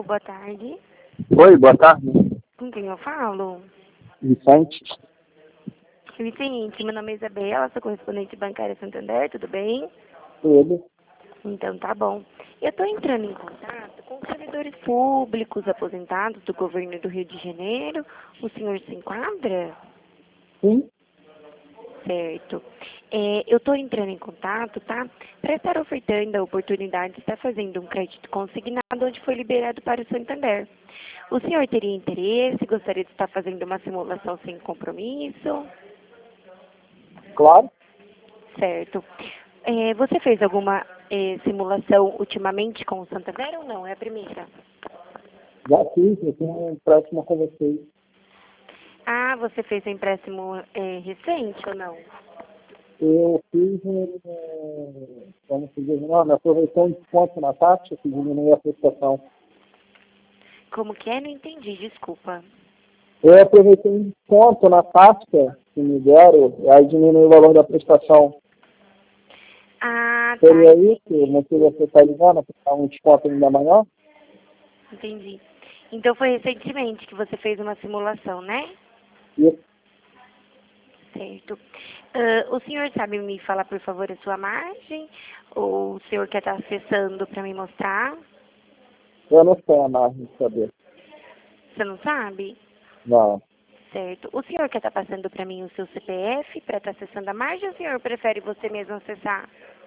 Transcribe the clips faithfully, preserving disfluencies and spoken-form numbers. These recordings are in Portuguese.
boa tarde. Oi, boa tarde. Com quem eu falo? Vicente. Vicente, meu nome é Isabela, sou correspondente bancária Santander, tudo bem? Tudo. Então tá bom. Eu estou entrando em contato com os servidores públicos aposentados do governo do Rio de Janeiro. O senhor se enquadra? Sim. Certo. É, eu estou entrando em contato, tá? Para estar ofertando a oportunidade de estar fazendo um crédito consignado onde foi liberado para o Santander. O senhor teria interesse? Gostaria de estar fazendo uma simulação sem compromisso? Claro. Certo. É, você fez alguma é, simulação ultimamente com o Santander ou não? É a primeira? Já fiz, eu tenho um empréstimo com vocês. Ah, você fez um empréstimo é, recente ou não? Eu fiz um, como se diz, não, me aproveitei um desconto na taxa que diminui a prestação. Como que é? Não entendi, desculpa. Eu aproveitei um desconto na taxa que me deram, e aí diminui o valor da prestação. Ah, tá. Seria isso? O motivo você está ligando para um desconto ainda maior? Entendi. Então foi recentemente que você fez uma simulação, né? Isso. Certo. Ah, o senhor sabe me falar, por favor, a sua margem? Ou o senhor quer estar acessando para me mostrar? Eu não sei a margem de saber. Você não sabe? Não. Certo. O senhor quer estar passando para mim o seu C P F para estar acessando a margem ou o senhor prefere você mesmo acessar?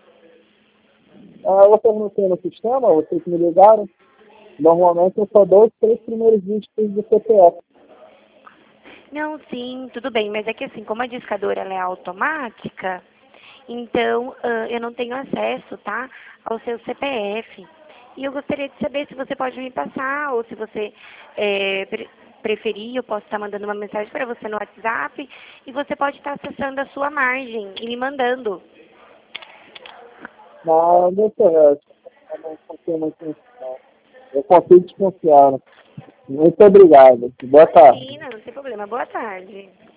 Ah, vocês não têm no sistema? Vocês me ligaram? Normalmente eu só dou os três primeiros dígitos do C P F. Não, sim, tudo bem, mas é que assim, como a discadora ela é automática, então ah, eu não tenho acesso, tá, ao seu C P F. E eu gostaria de saber se você pode me passar, ou se você é, pre preferir, eu posso estar mandando uma mensagem para você no WhatsApp, e você pode estar acessando a sua margem e me mandando. Não, não interessa. Eu não confio muito nisso, não. Eu confio desconfiar. Muito obrigado. Boa tarde. Imagina, não tem problema. Boa tarde.